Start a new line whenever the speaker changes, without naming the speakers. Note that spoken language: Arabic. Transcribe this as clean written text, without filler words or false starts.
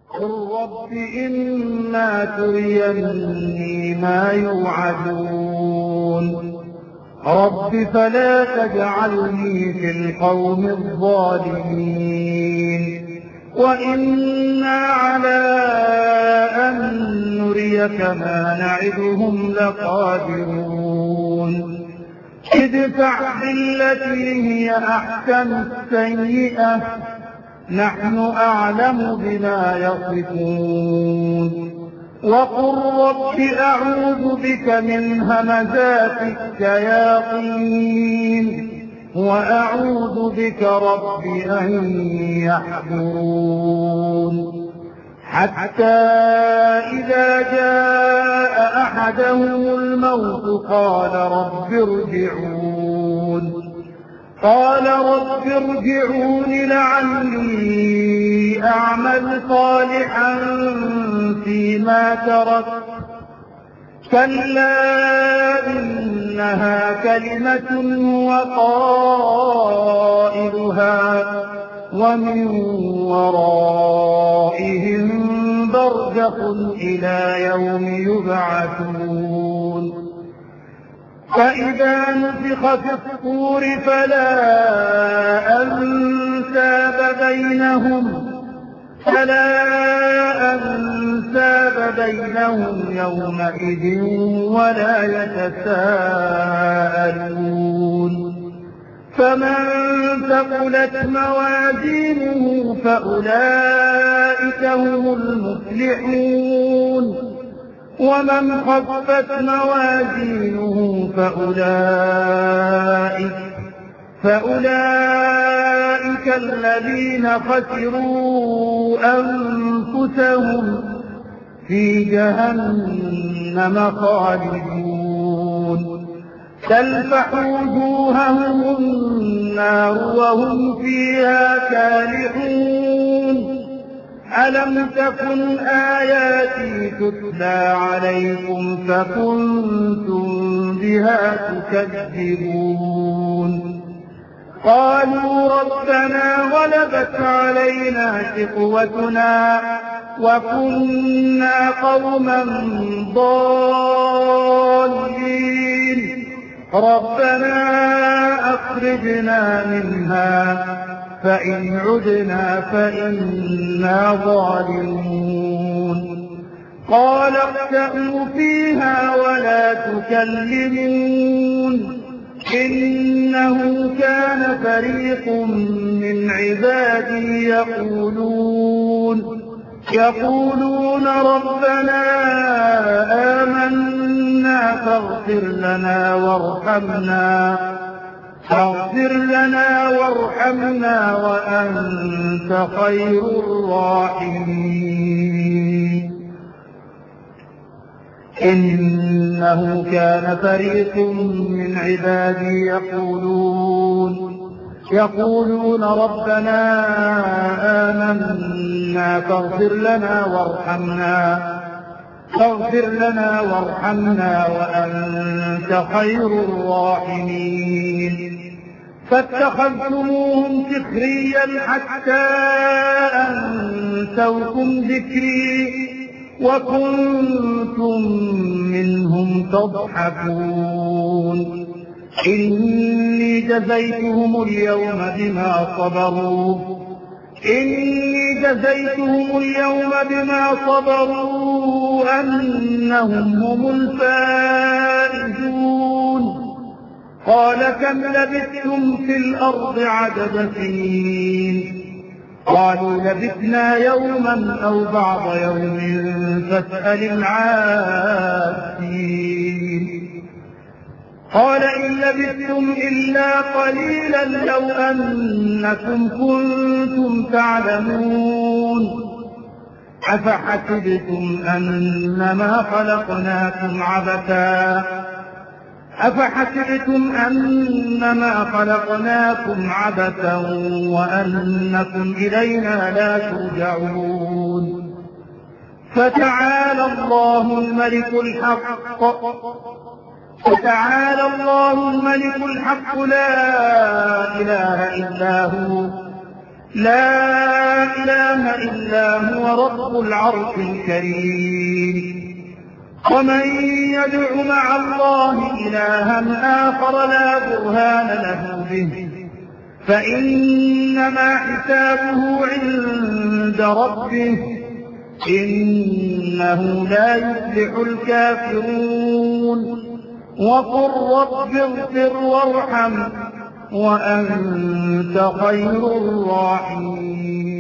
قل رب إما تريني ما يوعدون رب فلا تجعلني في القوم الظالمين وإنا على أن نريك ما نعدهم لقادرون ادفع بالتي هي أحسن السيئة نحن أعلم بما يصفون وقل رب أعوذ بك من همزات الشياطين وأعوذ بك رب أن يحضرون حتى إذا جاء أحدهم الموت قال رب ارجعون لعلي أعمل صالحا فيما تركت كلا إنها كلمة هو قائلها ومن ورائهم برزخ إلى يوم يبعثون فإذا نفخ في الصور فلا أنساب بينهم يومئذ ولا يتساءلون فمن ثقلت موازينه فأولئك هم المفلحون ومن خفت موازينه فأولئك الذين خسروا أنفسهم في جهنم خالدون تلفح وجوههم النار وهم فيها كالحون ألم تكن آياتي تتلى عليكم فكنتم بها تكذبون قالوا ربنا غلبت علينا شقوتنا وكنا قوما ضالين ربنا أخرجنا منها فإن عدنا فإنا ظالمون قال اخسئوا فيها ولا تكلمون إنه كان فريق من عبادي يقولون ربنا آمنا فاغفر لنا وارحمنا وأنت خير الراحمين إنه كان فريق من عبادي يقولون ربنا آمنا فاغفر لنا وارحمنا وأنت خير الراحمين فاتخذتموهم سخريا حتى أنسوكم ذكري وكنتم منهم تضحكون إني جزيتهم اليوم بما صبروا أنهم هم الفائزون قال كم لبثتم في الأرض عدد سنين قالوا لبثنا يوما أو بعض يوم فاسأل العادين قال إن لبثتم إلا قليلا لو أنكم كنتم تعلمون أفحسبتم أنما خلقناكم عبثا وأنكم إلينا لا ترجعون فتعالى الله الملك الحق لا إله إلا هو لا إله إلا هو رب العرش الكريم. ومن يدع مع الله إلها آخر لا برهان له به فإنما حسابه عند ربه إنه لا يفلح الكافرون. وقل رب اغفر وارحم وأنت خير الراحمين.